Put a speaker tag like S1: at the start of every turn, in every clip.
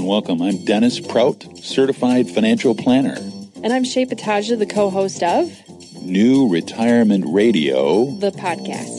S1: and welcome. I'm Dennis Prout, Certified Financial Planner.
S2: And I'm Shay Pataja, the co-host of
S1: New Retirement Radio,
S2: the podcast.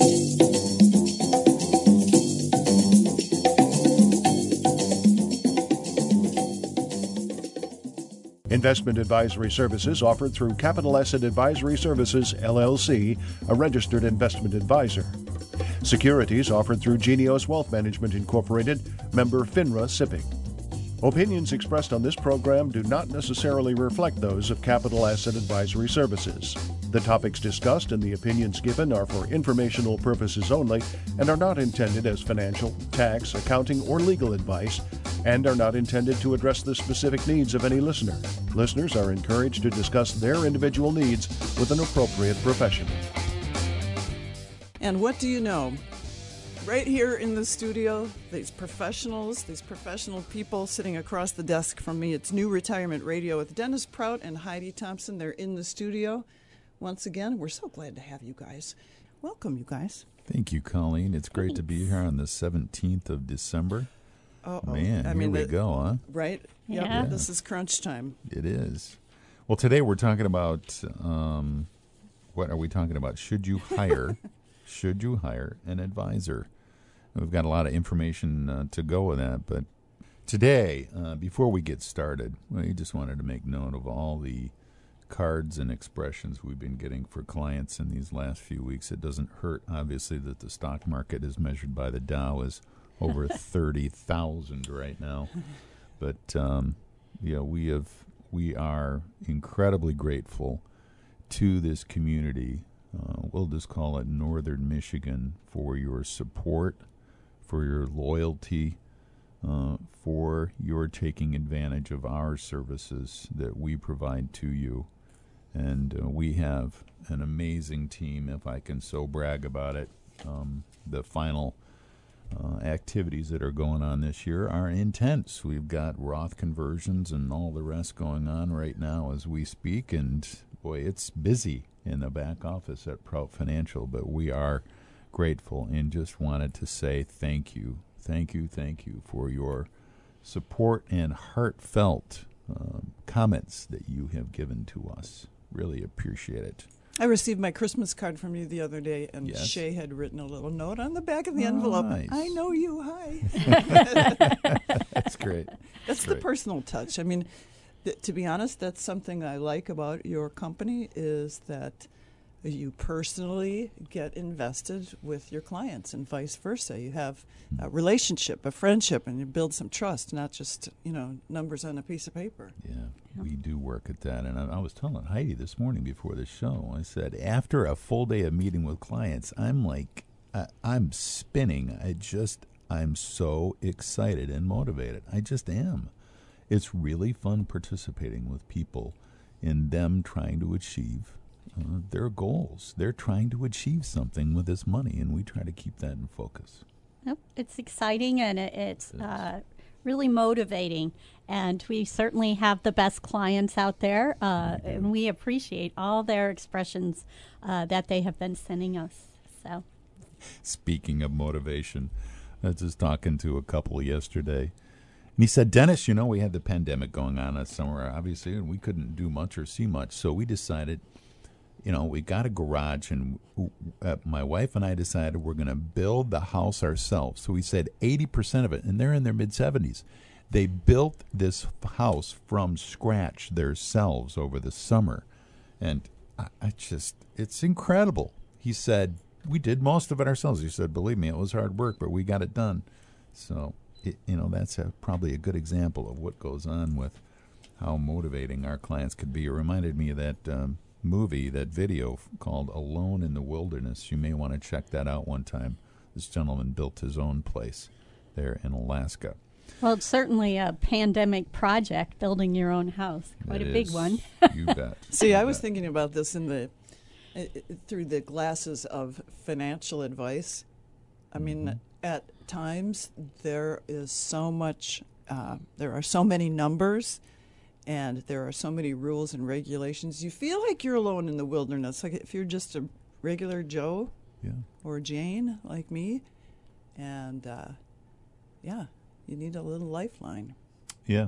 S3: Investment advisory services offered through Capital Asset Advisory Services, LLC, a registered investment advisor. Securities offered through Genios Wealth Management, Incorporated, member FINRA SIPC. Opinions expressed on this program do not necessarily reflect those of Capital Asset Advisory Services. The topics discussed and the opinions given are for informational purposes only and are not intended as financial, tax, accounting, or legal advice, and are not intended to address the specific needs of any listener. Listeners are encouraged to discuss their individual needs with an appropriate professional.
S4: And what do you know? Right here in the studio, these professional people sitting across the desk from me, it's New Retirement Radio with Dennis Prout and Heidi Thompson. They're in the studio. Once again, we're so glad to have you guys. Welcome, you guys.
S5: Thank you, Colleen. It's great to be here on the 17th of December. Man, here we go, huh?
S4: Right?
S2: Yeah.
S4: Yep. This is crunch time.
S5: It is. Well, today we're talking about, what are we talking about? Should you hire an advisor? We've got a lot of information to go with that, but today, before we get started, we just wanted to make note of all the cards and expressions we've been getting for clients in these last few weeks. It doesn't hurt, obviously, that the stock market is measured by the Dow is over 30,000 right now. But, we are incredibly grateful to this community. We'll just call it Northern Michigan, for your support, for your loyalty, for your taking advantage of our services that we provide to you. And we have an amazing team, if I can so brag about it. The final activities that are going on this year are intense. We've got Roth conversions and all the rest going on right now as we speak, and boy, it's busy in the back office at Prout Financial, but we are grateful and just wanted to say thank you for your support and heartfelt comments that you have given to us. Really appreciate it.
S4: I received my Christmas card from you the other day, and
S5: Yes.
S4: Shay had written a little note on the back of the envelope.
S5: Nice.
S4: I know you, hi.
S5: That's great.
S4: That's the personal touch. I mean, to be honest, that's something I like about your company, is that you personally get invested with your clients and vice versa. You have a relationship, a friendship, and you build some trust, not just, numbers on a piece of paper.
S5: Yeah, we do work at that. And I was telling Heidi this morning before the show, I said, after a full day of meeting with clients, I'm like, I'm spinning. I'm so excited and motivated. I just am. It's really fun participating with people in them trying to achieve their goals. They're trying to achieve something with this money, and we try to keep that in focus.
S6: Yep, it's exciting, and it's really motivating. And we certainly have the best clients out there, and we appreciate all their expressions that they have been sending us. So,
S5: speaking of motivation, I was just talking to a couple yesterday. And he said, Dennis, we had the pandemic going on this summer, obviously, and we couldn't do much or see much. So we decided, we got a garage, and my wife and I decided we're going to build the house ourselves. So we said 80% of it, and they're in their mid-70s. They built this house from scratch themselves over the summer. And it's incredible. He said, we did most of it ourselves. He said, believe me, it was hard work, but we got it done. So that's probably a good example of what goes on with how motivating our clients could be. It reminded me of that movie, that video called Alone in the Wilderness. You may want to check that out one time. This gentleman built his own place there in Alaska.
S6: well, it's certainly a pandemic project, building your own house. Quite a big one.
S5: You bet.
S4: See, I was thinking about this through the glasses of financial advice. I mean, at times there is so much, there are so many numbers, and there are so many rules and regulations. You feel like you're alone in the wilderness, like if you're just a regular Joe or Jane like me, and you need a little lifeline.
S5: Yeah.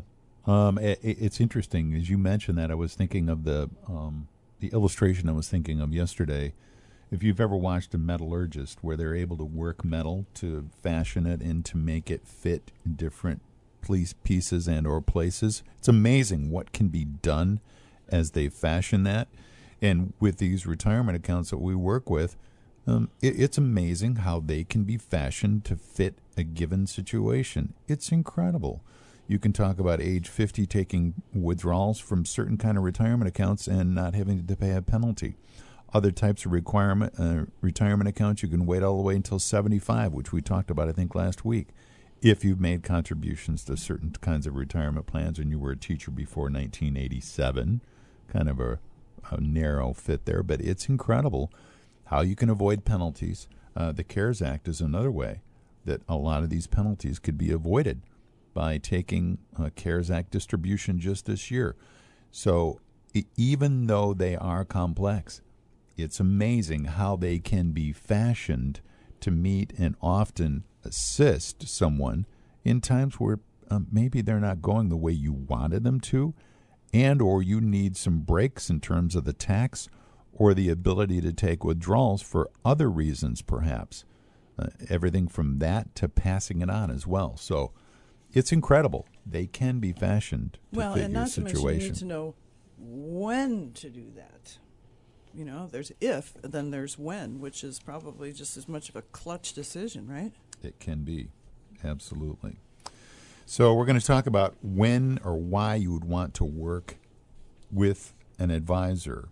S5: It's interesting. As you mentioned that, I was thinking of the illustration I was thinking of yesterday. If you've ever watched a metallurgist where they're able to work metal to fashion it and to make it fit different pieces and or places, it's amazing what can be done as they fashion that. And with these retirement accounts that we work with, it's amazing how they can be fashioned to fit a given situation. It's incredible. You can talk about age 50 taking withdrawals from certain kind of retirement accounts and not having to pay a penalty. Other types of retirement accounts, you can wait all the way until 75, which we talked about, I think, last week. If you've made contributions to certain kinds of retirement plans and you were a teacher before 1987, kind of a narrow fit there, but it's incredible how you can avoid penalties. The CARES Act is another way that a lot of these penalties could be avoided by taking a CARES Act distribution just this year. So even though they are complex, it's amazing how they can be fashioned to meet and often assist someone in times where maybe they're not going the way you wanted them to, and or you need some breaks in terms of the tax or the ability to take withdrawals for other reasons, perhaps. Everything from that to passing it on as well. So it's incredible. They can be fashioned to fit
S4: and
S5: your
S4: not to mention
S5: situation.
S4: you need to know when to do that. You know, there's if, then there's when, which is probably just as much of a clutch decision, right?
S5: It can be, absolutely. So we're going to talk about when or why you would want to work with an advisor.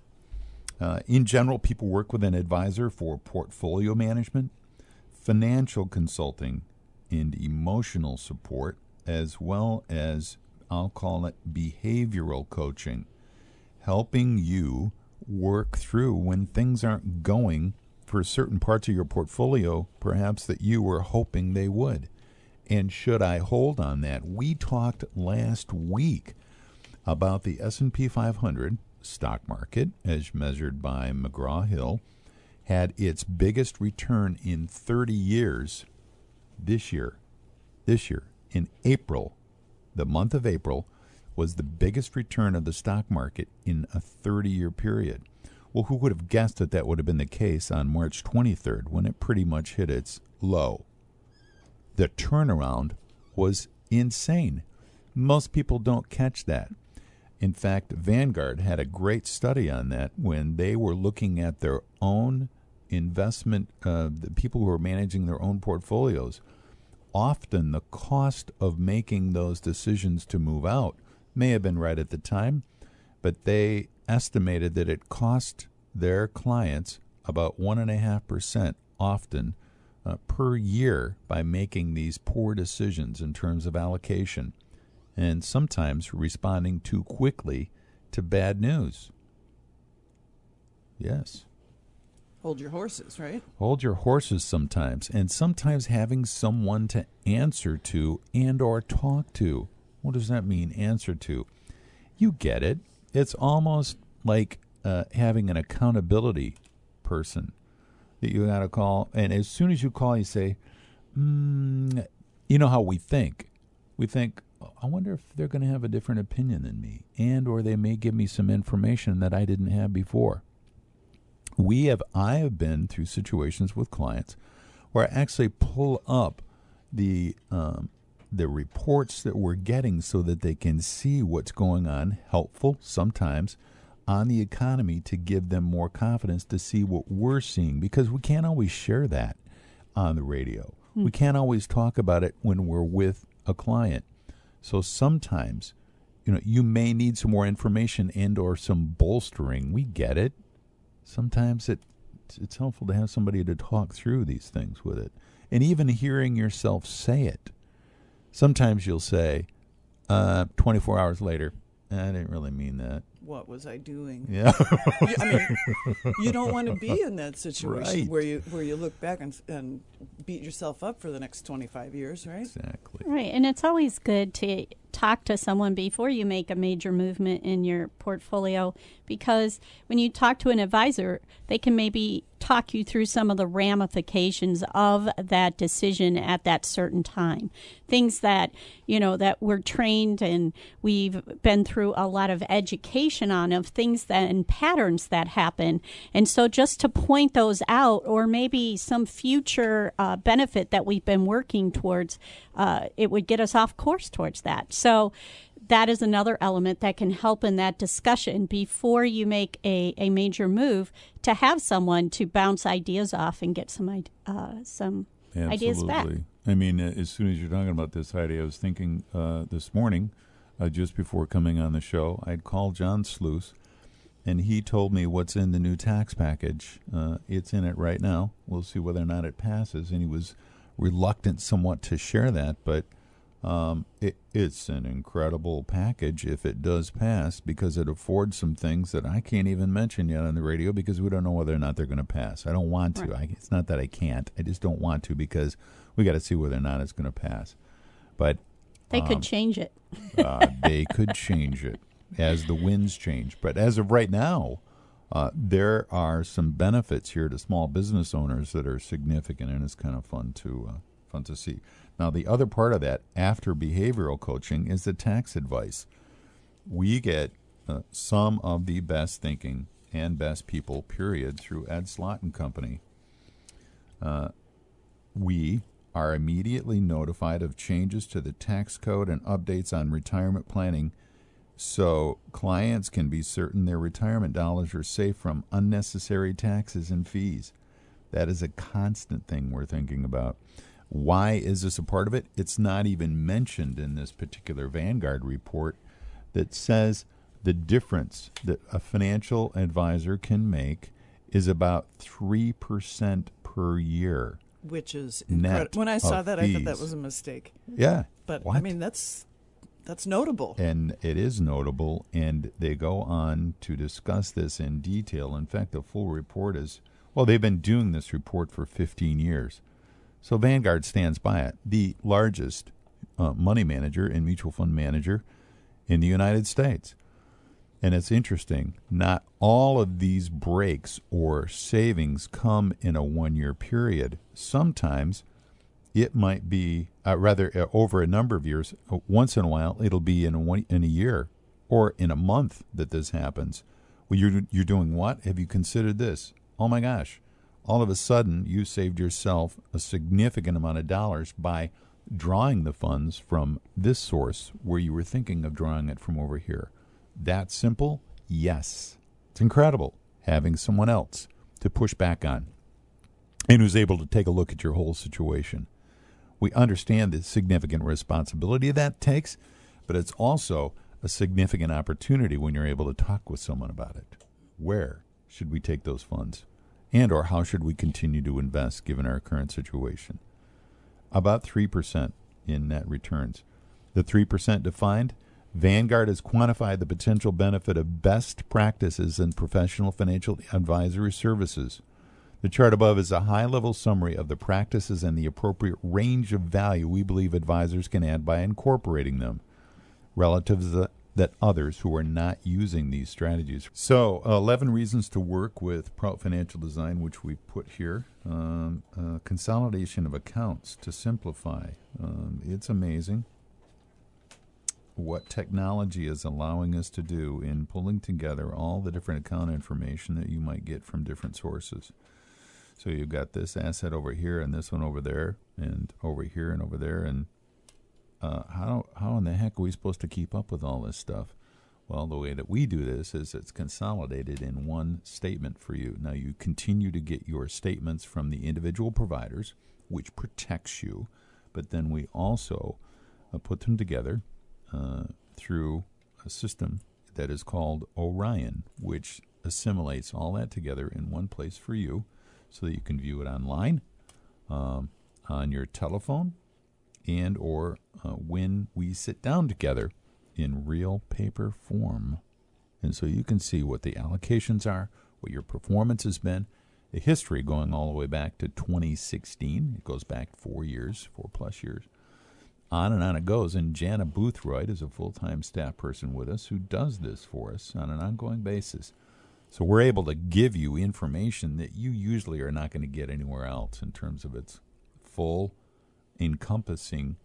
S5: In general, people work with an advisor for portfolio management, financial consulting, and emotional support, as well as, I'll call it, behavioral coaching, helping you work through when things aren't going for certain parts of your portfolio, perhaps that you were hoping they would. And should I hold on that? We talked last week about the S&P 500 stock market, as measured by McGraw-Hill, had its biggest return in 30 years this year. In April, the month of April, was the biggest return of the stock market in a 30-year period. Well, who would have guessed that that would have been the case on March 23rd when it pretty much hit its low? The turnaround was insane. Most people don't catch that. In fact, Vanguard had a great study on that when they were looking at their own investment, the people who were managing their own portfolios. Often the cost of making those decisions to move out may have been right at the time, but they estimated that it cost their clients about 1.5% often per year by making these poor decisions in terms of allocation, and sometimes responding too quickly to bad news. Yes.
S4: Hold your horses, right?
S5: Hold your horses sometimes, and sometimes having someone to answer to and or talk to. What does that mean, answer to? You get it. It's almost like having an accountability person that you got to call. And as soon as you call, you say, you know how we think. We think, I wonder if they're going to have a different opinion than me, and or they may give me some information that I didn't have before. I have been through situations with clients where I actually pull up the reports that we're getting so that they can see what's going on, helpful sometimes, on the economy to give them more confidence to see what we're seeing, because we can't always share that on the radio. We can't always talk about it when we're with a client. So sometimes, you may need some more information and or some bolstering. We get it. Sometimes it's helpful to have somebody to talk through these things with it. And even hearing yourself say it. Sometimes you'll say, 24 hours later, I didn't really mean that.
S4: What was I doing?
S5: Yeah.
S4: You don't want to be in that situation
S5: Right.
S4: where you look back and beat yourself up for the next 25 years, right?
S5: Exactly.
S6: Right, and it's always good to talk to someone before you make a major movement in your portfolio, because when you talk to an advisor, they can maybe talk you through some of the ramifications of that decision at that certain time. Things that, that we're trained and we've been through a lot of education on, of things that and patterns that happen. And so just to point those out, or maybe some future benefit that we've been working towards, it would get us off course towards that. So that is another element that can help in that discussion before you make a major move, to have someone to bounce ideas off and get some ideas back.
S5: I mean, as soon as you're talking about this, Heidi, I was thinking this morning, just before coming on the show, I'd called John Sluice, and he told me what's in the new tax package. It's in it right now. We'll see whether or not it passes. And he was reluctant somewhat to share that, but it's an incredible package if it does pass, because it affords some things that I can't even mention yet on the radio because we don't know whether or not they're going to pass. I don't want to.
S6: Right.
S5: It's not that I can't. I just don't want to, because we got to see whether or not it's going to pass. But
S6: they could change it.
S5: They could change it as the winds change. But as of right now, there are some benefits here to small business owners that are significant, and it's kind of fun to see. Now, the other part of that, after behavioral coaching, is the tax advice. We get some of the best thinking and best people, period, through Ed Slott and Company. We are immediately notified of changes to the tax code and updates on retirement planning, so clients can be certain their retirement dollars are safe from unnecessary taxes and fees. That is a constant thing we're thinking about. Why is this a part of it? It's not even mentioned in this particular Vanguard report that says the difference that a financial advisor can make is about 3% per year.
S4: Which is incredible. When I saw that,
S5: fees.
S4: I thought that was a mistake.
S5: Yeah.
S4: But,
S5: what?
S4: I mean, that's notable.
S5: And it is notable, and they go on to discuss this in detail. In fact, the full report is, well, they've been doing this report for 15 years. So Vanguard stands by it. The largest money manager and mutual fund manager in the United States. And it's interesting, not all of these breaks or savings come in a one-year period. Sometimes it might be, over a number of years. Once in a while, it'll be in a year or in a month that this happens. Well, you're doing what? Have you considered this? Oh, my gosh. All of a sudden, you saved yourself a significant amount of dollars by drawing the funds from this source where you were thinking of drawing it from over here. That simple? Yes. It's incredible having someone else to push back on and who's able to take a look at your whole situation. We understand the significant responsibility that takes, but it's also a significant opportunity when you're able to talk with someone about it. Where should we take those funds? And or how should we continue to invest given our current situation? About 3% in net returns. The 3% defined, Vanguard has quantified the potential benefit of best practices in professional financial advisory services. The chart above is a high-level summary of the practices and the appropriate range of value we believe advisors can add by incorporating them, relative to that others who are not using these strategies. So, 11 reasons to work with Prout Financial Design, which we put here. Consolidation of accounts to simplify. It's amazing what technology is allowing us to do in pulling together all the different account information that you might get from different sources. So you've got this asset over here and this one over there and over here and over there, and how in the heck are we supposed to keep up with all this stuff? Well, the way that we do this is it's consolidated in one statement for you. Now, you continue to get your statements from the individual providers, which protects you, but then we also put them together through a system that is called Orion, which assimilates all that together in one place for you so that you can view it online, on your telephone, and or when we sit down together in real paper form. And so you can see what the allocations are, what your performance has been, the history going all the way back to 2016. It goes back 4 years, 4+ years. On and on it goes. And Jana Boothroyd is a full-time staff person with us who does this for us on an ongoing basis. So we're able to give you information that you usually are not going to get anywhere else in terms of its full, encompassing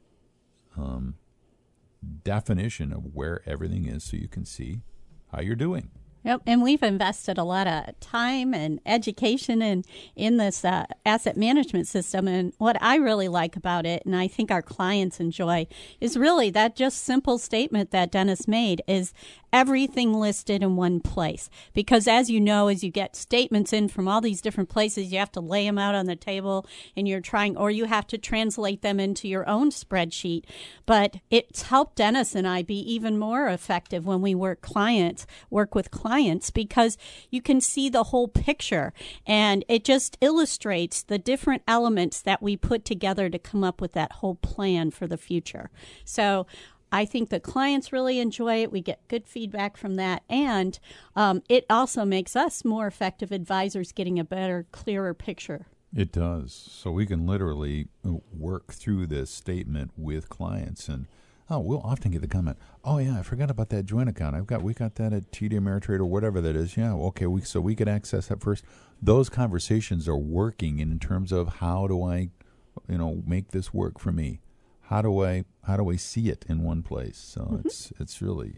S5: definition of where everything is, so you can see how you're doing.
S6: Yep, and we've invested a lot of time and education in this asset management system. And what I really like about it, and I think our clients enjoy, is really that just simple statement that Dennis made is everything listed in one place. Because as you know, as you get statements in from all these different places, you have to lay them out on the table and you're trying, or you have to translate them into your own spreadsheet. But it's helped Dennis and I be even more effective when we work with clients, because you can see the whole picture, and it just illustrates the different elements that we put together to come up with that whole plan for the future. So I think the clients really enjoy it. We get good feedback from that. And it also makes us more effective advisors getting a better, clearer picture.
S5: It does. So we can literally work through this statement with clients. And we'll often get the comment, oh, yeah, I forgot about that joint account. we got that at TD Ameritrade or whatever that is. Yeah, okay, so we could access that first. Those conversations are working in terms of how do I, make this work for me? How do I see it in one place? So it's really,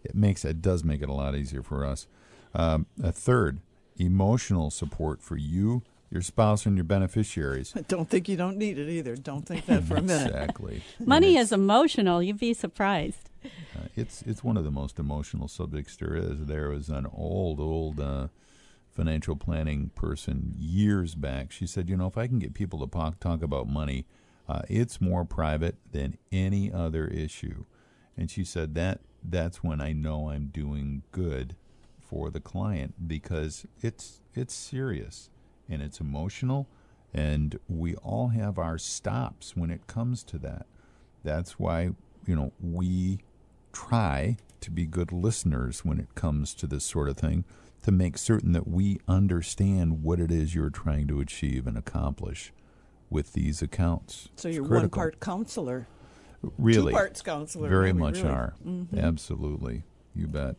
S5: it does make it a lot easier for us. A third, emotional support for you, your spouse, and your beneficiaries.
S4: I don't think you don't need it either. Don't think that for a minute.
S5: Exactly.
S6: Money is emotional. You'd be surprised.
S5: It's one of the most emotional subjects there is. There was an old financial planning person years back. She said, if I can get people to talk about money, it's more private than any other issue. And she said that's when I know I'm doing good for the client, because it's serious and it's emotional, and we all have our stops when it comes to that. That's why, we try to be good listeners when it comes to this sort of thing, to make certain that we understand what it is you're trying to achieve and accomplish with these accounts.
S4: So you're
S5: critical.
S4: one part counselor.
S5: Really.
S4: 2 parts counselor.
S5: Very
S4: really,
S5: much
S4: really.
S5: are.
S4: Mm-hmm.
S5: Absolutely. You bet.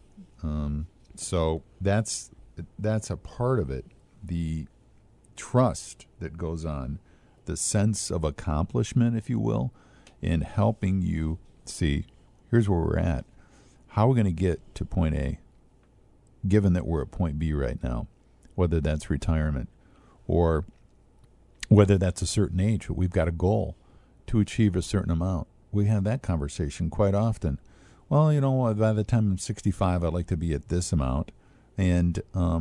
S5: So that's a part of it. The trust that goes on, the sense of accomplishment, if you will, in helping you see, here's where we're at. How are we going to get to point A, given that we're at point B right now, whether that's retirement or whether that's a certain age, but we've got a goal to achieve a certain amount. We have that conversation quite often. Well, by the time I'm 65, I'd like to be at this amount. And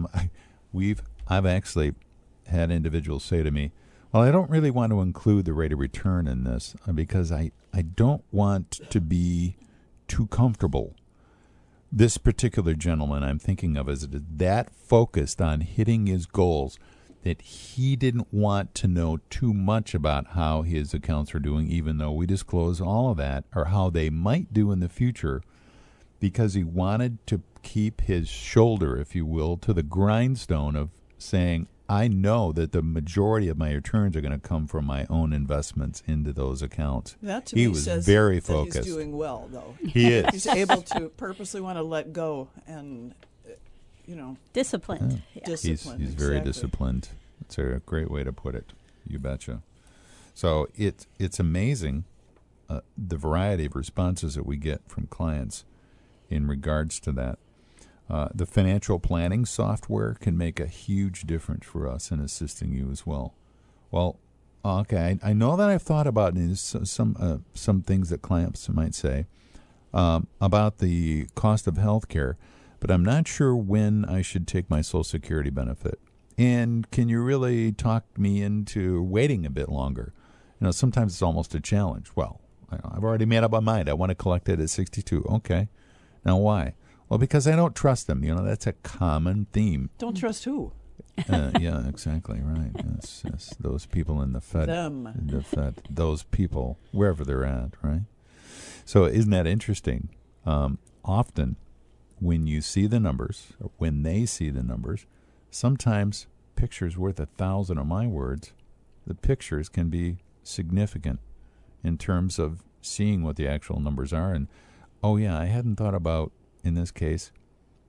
S5: I've actually had individuals say to me, well, I don't really want to include the rate of return in this because I don't want to be too comfortable. This particular gentleman I'm thinking of is that focused on hitting his goals that he didn't want to know too much about how his accounts are doing, even though we disclose all of that, or how they might do in the future, because he wanted to keep his shoulder, if you will, to the grindstone of saying, I know that the majority of my returns are going to come from my own investments into those accounts.
S4: That to
S5: he
S4: me
S5: was
S4: says
S5: very
S4: that
S5: focused.
S4: He's doing well, though.
S5: He is.
S4: He's able to purposely want to let go and,
S6: disciplined.
S5: He's
S6: Yeah.
S4: disciplined.
S5: very
S4: exactly.
S5: disciplined. It's a great way to put it. You betcha. So it's amazing the variety of responses that we get from clients in regards to that. The financial planning software can make a huge difference for us in assisting you as well. Well, okay, I know that I've thought about some things that clients might say about the cost of health care, but I'm not sure when I should take my Social Security benefit. And can you really talk me into waiting a bit longer? Sometimes it's almost a challenge. Well, I've already made up my mind. I want to collect it at 62. Okay. Now, why? Well, because I don't trust them. That's a common theme.
S4: Don't trust who?
S5: Yeah, exactly right. Yes, those people in the Fed.
S4: Them.
S5: The Fed. Those people, wherever they're at, right? So isn't that interesting? Often when you see the numbers, or when they see the numbers, sometimes picture's worth 1,000 of my words. The pictures can be significant in terms of seeing what the actual numbers are. And, oh, yeah, I hadn't thought about, in this case,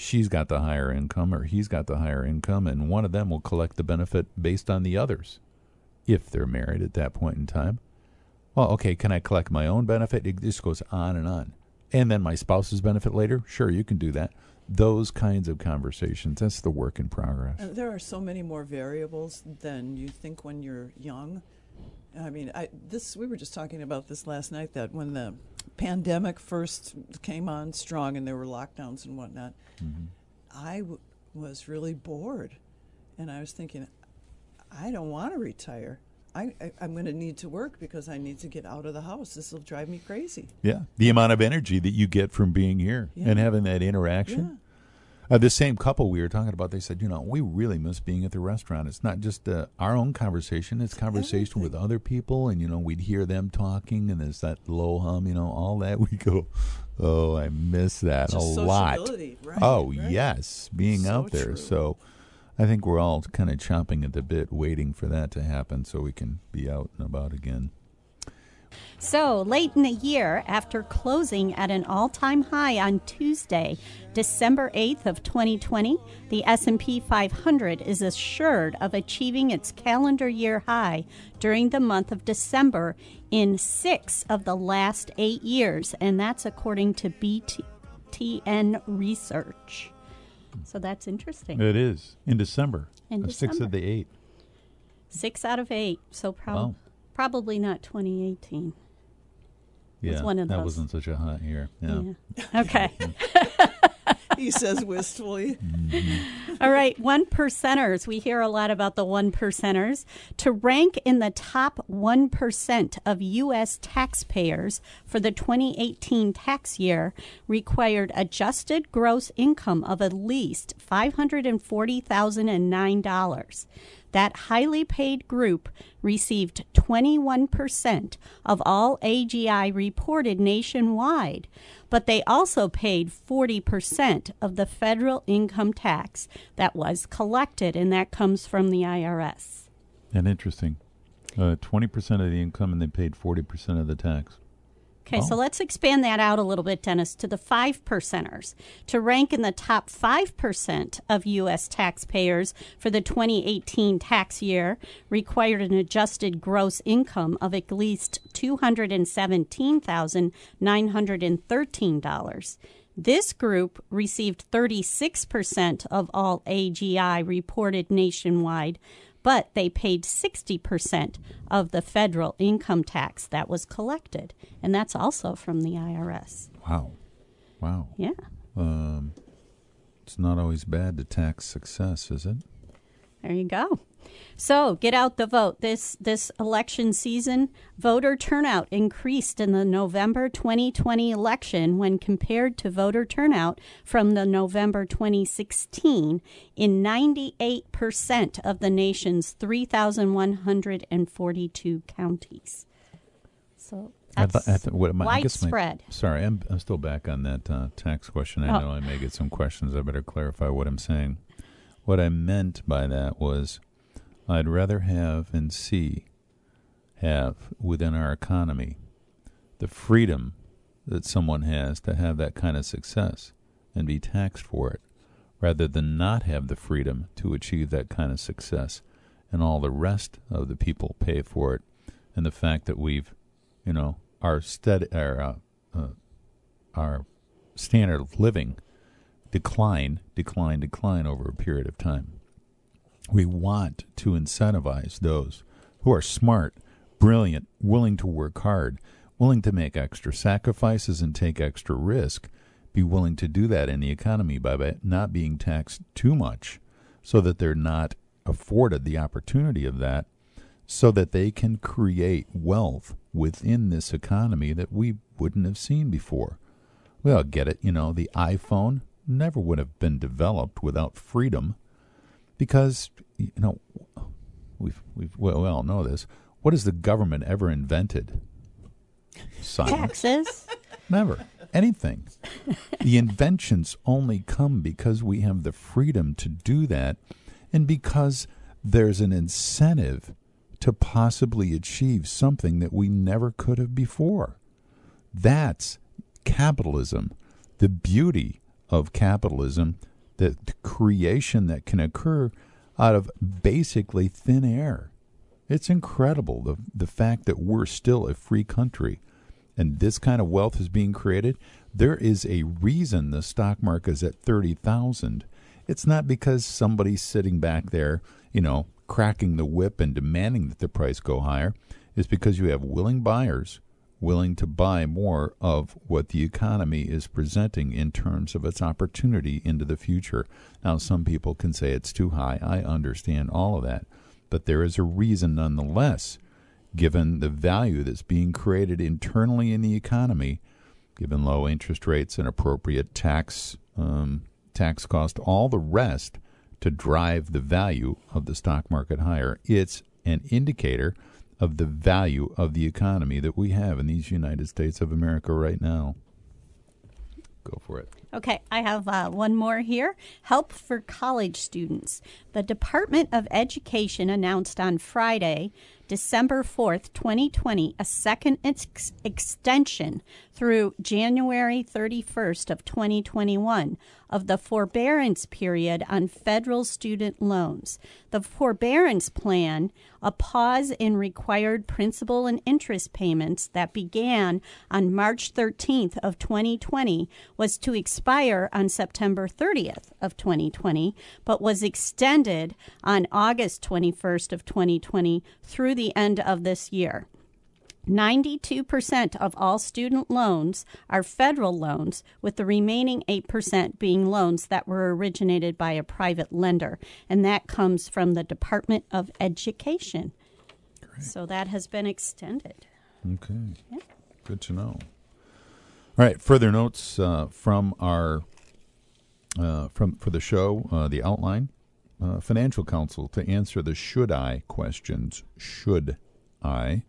S5: she's got the higher income or he's got the higher income, and one of them will collect the benefit based on the others if they're married at that point in time. Well, okay, can I collect my own benefit? It just goes on. And then my spouse's benefit later? Sure, you can do that. Those kinds of conversations, that's the work in progress.
S4: And there are so many more variables than you think when you're young. I mean, we were just talking about this last night, that when the pandemic first came on strong and there were lockdowns and whatnot, I was really bored. And I was thinking, I don't want to retire. I'm going to need to work because I need to get out of the house. This will drive me crazy.
S5: Yeah, the amount of energy that you get from being here and having that interaction. Yeah. The same couple we were talking about, they said, we really miss being at the restaurant. It's not just our own conversation. It's conversation with other people. And, we'd hear them talking, and there's that low hum, all that. We go, oh, I miss that
S4: just
S5: a lot.
S4: Right,
S5: oh,
S4: right.
S5: Yes, being out there.
S4: True.
S5: So I think we're all kind of chomping at the bit, waiting for that to happen so we can be out and about again.
S6: So, late in the year, after closing at an all-time high on Tuesday, December 8th of 2020, the S&P 500 is assured of achieving its calendar year high during the month of December in 6 of the last 8 years, and that's according to BTN Research. So that's interesting.
S5: It is. In December.
S6: In December.
S5: 6 of the 8.
S6: 6 out of 8. So
S5: Wow.
S6: Probably not 2018.
S5: Yeah,
S6: one of
S5: that
S6: those.
S5: wasn't such a hot year. Yeah.
S6: Okay.
S4: He says wistfully.
S6: All right, 1%ers. We hear a lot about the 1%ers. To rank in the top 1% of U.S. taxpayers for the 2018 tax year required adjusted gross income of at least $540,009. That highly paid group received 21% of all AGI reported nationwide, but they also paid 40% of the federal income tax that was collected, and that comes from the IRS.
S5: And interesting. 20% of the income, and they paid 40% of the tax.
S6: Okay, so let's expand that out a little bit, Dennis, to the 5%ers. To rank in the top 5% of U.S. taxpayers for the 2018 tax year required an adjusted gross income of at least $217,913. This group received 36% of all AGI reported nationwide, but they paid 60% of the federal income tax that was collected. And that's also from the IRS.
S5: Wow.
S6: Yeah.
S5: It's not always bad to tax success, is it?
S6: There you go. So get out the vote. This election season, voter turnout increased in the November 2020 election when compared to voter turnout from the November 2016 in 98% of the nation's 3,142 counties. So that's widespread.
S5: Sorry, I'm still back on that tax question. I know I may get some questions. I better clarify what I'm saying. What I meant by that was I'd rather have within our economy the freedom that someone has to have that kind of success and be taxed for it, rather than not have the freedom to achieve that kind of success and all the rest of the people pay for it. And the fact that we've, our standard of living decline over a period of time. We want to incentivize those who are smart, brilliant, willing to work hard, willing to make extra sacrifices and take extra risk, be willing to do that in the economy by not being taxed too much so that they're not afforded the opportunity of that, so that they can create wealth within this economy that we wouldn't have seen before. We all get it, the iPhone never would have been developed without freedom, because we all know this. What has the government ever invented? Science.
S6: Taxes.
S5: Never. Anything. The inventions only come because we have the freedom to do that, and because there's an incentive to possibly achieve something that we never could have before. That's capitalism. The beauty of capitalism the creation that can occur out of basically thin air. It's incredible, the fact that we're still a free country and this kind of wealth is being created. There is a reason the stock market is at 30,000. It's not because somebody's sitting back there, cracking the whip and demanding that the price go higher. It's because you have willing buyers willing to buy more of what the economy is presenting in terms of its opportunity into the future. Now, some people can say it's too high. I understand all of that. But there is a reason nonetheless, given the value that's being created internally in the economy, given low interest rates and appropriate tax cost, all the rest to drive the value of the stock market higher. It's an indicator of the value of the economy that we have in these United States of America right now. Go for it.
S6: Okay, I have one more here. Help for college students. The Department of Education announced on Friday, December 4th, 2020, a second extension through January 31st of 2021 of the forbearance period on federal student loans. The forbearance plan, a pause in required principal and interest payments that began on March 13th of 2020, was to expire on September 30th of 2020, but was extended on August 21st of 2020 through the end of this year. 92% of all student loans are federal loans, with the remaining 8% being loans that were originated by a private lender, and that comes from the Department of Education.
S5: Great.
S6: So that has been extended.
S5: Okay.
S6: Yeah.
S5: Good to know. All right, further notes from our for the show, the outline. Financial Counsel to answer the should I questions. Should I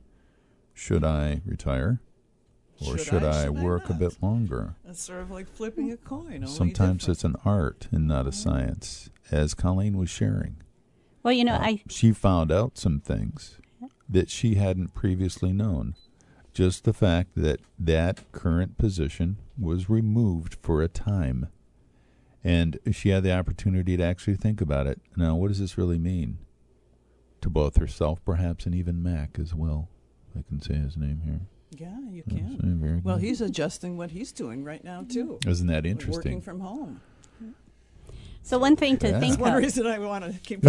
S5: retire? Or should I work a bit longer?
S4: It's sort of like flipping a coin.
S5: Sometimes it's an art and not a science, as Colleen was sharing.
S6: Well,
S5: she found out some things that she hadn't previously known. Just the fact that that current position was removed for a time. And she had the opportunity to actually think about it. Now, what does this really mean? To both herself, perhaps, and even Mac as well. I can say his name here.
S4: Yeah, you can. Well, he's adjusting what he's doing right now, too.
S5: Isn't that interesting?
S4: Working from home.
S6: So one thing to think of.
S4: One reason I want to keep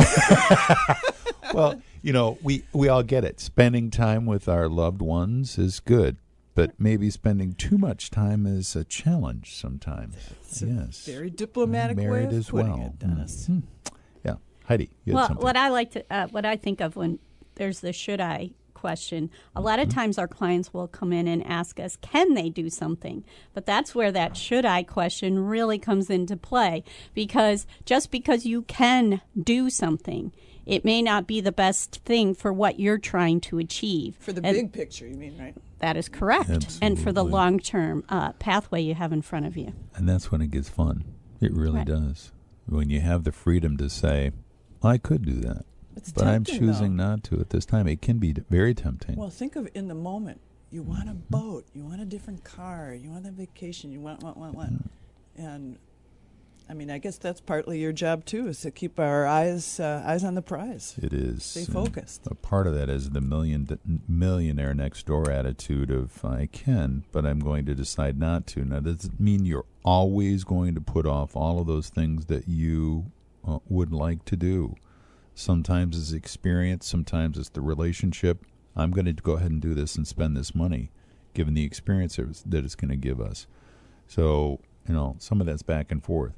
S5: Well, we all get it. Spending time with our loved ones is good, but maybe spending too much time is a challenge sometimes.
S4: It's a very diplomatic way of putting it, Dennis.
S5: Mm-hmm. Yeah. Heidi, you had something.
S6: What I think of when there's the should I question, a lot of times our clients will come in and ask us, can they do something? But that's where that should I question really comes into play, because just because you can do something, it may not be the best thing for what you're trying to achieve.
S4: For the big picture, you mean, right?
S6: That is correct.
S5: Absolutely.
S6: And for the long-term pathway you have in front of you.
S5: And that's when it gets fun. It really does. When you have the freedom to say, I could do that. But I'm choosing not to at this time. It can be very tempting.
S4: Well, think of in the moment. You want a boat. You want a different car. You want a vacation. You want. And, I mean, I guess that's partly your job, too, is to keep our eyes on the prize.
S5: It is.
S4: Stay focused.
S5: A part of that is the millionaire next door attitude of, I can, but I'm going to decide not to. Now, does it mean you're always going to put off all of those things that you would like to do? Sometimes it's experience, sometimes it's the relationship. I'm going to go ahead and do this and spend this money, given the experience that it's going to give us. So, some of that's back and forth.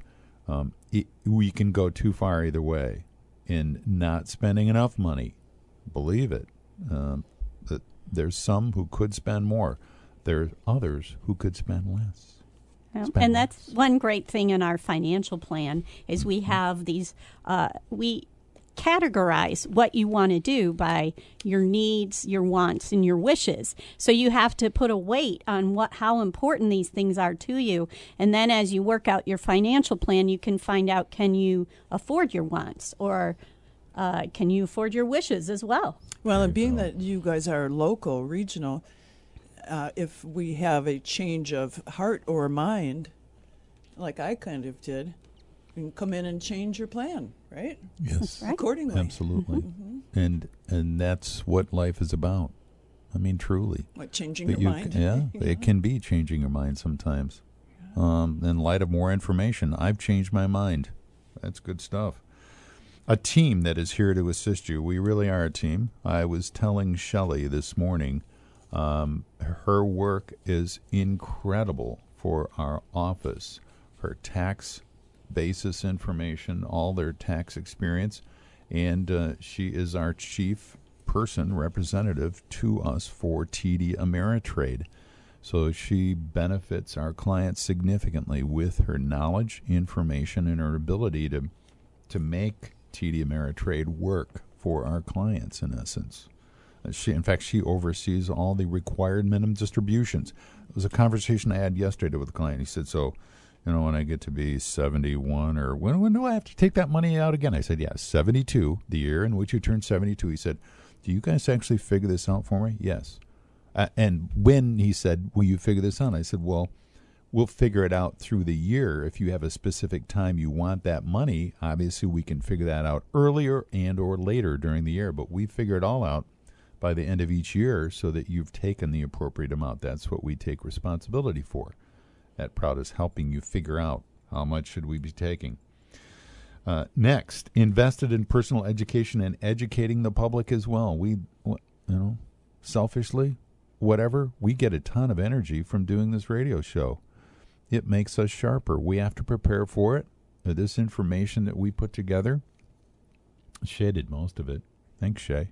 S5: We can go too far either way in not spending enough money. Believe it. That there's some who could spend more. There's others who could spend less.
S6: And that's one great thing in our financial plan is we have these, we categorize what you want to do by your needs, your wants, and your wishes. So you have to put a weight on how important these things are to you. And then as you work out your financial plan, you can find out, can you afford your wants, or can you afford your wishes as well?
S4: Well, and being that you guys are local, regional, if we have a change of heart or mind, like I kind of did, you can come in and change your plan, right?
S5: Yes,
S6: right.
S4: Accordingly.
S5: absolutely. And that's what life is about. I mean, truly.
S4: What, changing
S5: But
S4: your mind?
S5: it can be changing your mind sometimes. In light of more information, I've changed my mind. That's good stuff. A team that is here to assist you. We really are a team. I was telling Shelley this morning, her work is incredible for our office. Her tax basis information, all their tax experience, and she is our chief person representative to us for TD Ameritrade. So she benefits our clients significantly with her knowledge, information, and her ability to make TD Ameritrade work for our clients, in essence. In fact, she oversees all the required minimum distributions. It was a conversation I had yesterday with a client. He said, so, when I get to be 71, or when do I have to take that money out again? I said, 72, the year in which you turn 72. He said, do you guys actually figure this out for me? Yes. And when he said, will you figure this out? I said, well, we'll figure it out through the year. If you have a specific time you want that money, obviously we can figure that out earlier and or later during the year. But we figure it all out by the end of each year so that you've taken the appropriate amount. That's what we take responsibility for. That Prout is helping you figure out how much should we be taking. Next, invested in personal education and educating the public as well. We, selfishly, whatever, we get a ton of energy from doing this radio show. It makes us sharper. We have to prepare for it. This information that we put together, Shay did most of it. Thanks, Shay.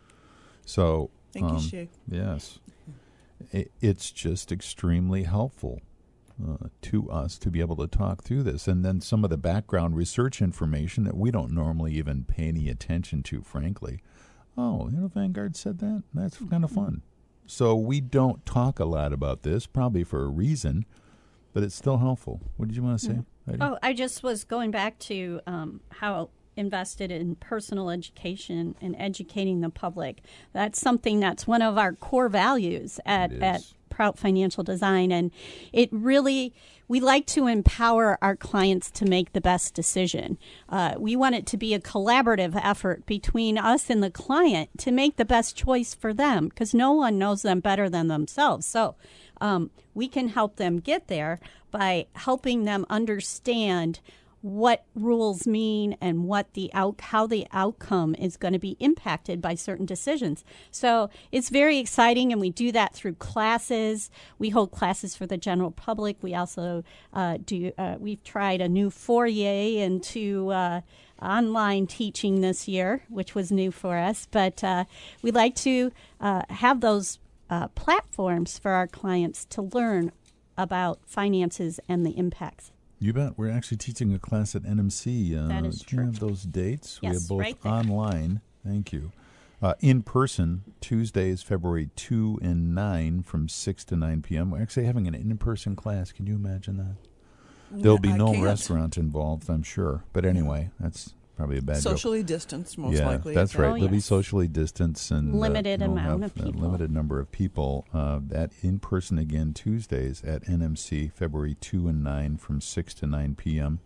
S5: So,
S4: Thank you, Shay.
S5: Yes. It's just extremely helpful to us to be able to talk through this. And then some of the background research information that we don't normally even pay any attention to, frankly. Oh, Vanguard said that? That's kind of fun. So we don't talk a lot about this, probably for a reason, but it's still helpful. What did you want to say, Heidi?
S6: Oh, I just was going back to how invested in personal education and educating the public. That's something that's one of our core values at Prout Financial Design. And it really, we like to empower our clients to make the best decision. We want it to be a collaborative effort between us and the client to make the best choice for them, because no one knows them better than themselves. So we can help them get there by helping them understand what rules mean and what how the outcome is going to be impacted by certain decisions. So it's very exciting, and we do that through classes. We hold classes for the general public. We also we've tried a new foray into online teaching this year, which was new for us. But we like to have those platforms for our clients to learn about finances and the impacts.
S5: You bet. We're actually teaching a class at NMC.
S6: That is
S5: do you
S6: true.
S5: have those dates?
S6: Yes,
S5: we have both
S6: right there.
S5: online. Thank you. In person, Tuesdays, February 2 and 9 from 6 to 9 p.m. We're actually having an in-person class. Can you imagine that? There'll be no restaurant involved, I'm sure. But anyway, that's probably a bad joke.
S4: Socially distanced, most likely.
S5: That's right.
S6: Oh,
S5: There'll be
S6: yes.
S5: socially distanced and
S6: Limited amount of people.
S5: A limited number of people. That in person again Tuesdays at NMC, February 2 and 9 from 6 to 9 p.m.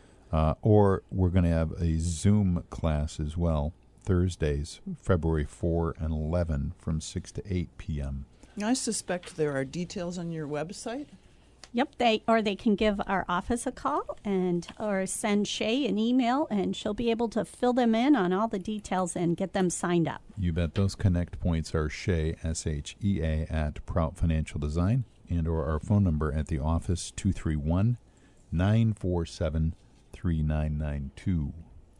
S5: Or we're going to have a Zoom class as well, Thursdays, February 4 and 11 from 6 to 8 p.m.
S4: I suspect there are details on your website.
S6: Yep, they can give our office a call or send Shay an email, and she'll be able to fill them in on all the details and get them signed up.
S5: You bet. Those connect points are Shay, S-H-E-A, at Prout Financial Design, and or our phone number at the office, 231-947-3992.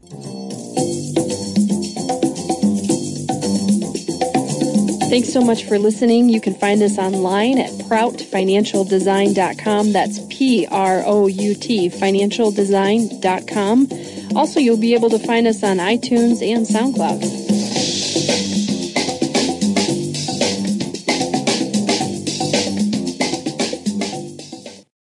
S2: Thanks so much for listening. You can find us online at proutfinancialdesign.com. That's P-R-O-U-T, financialdesign.com. Also, you'll be able to find us on iTunes and SoundCloud.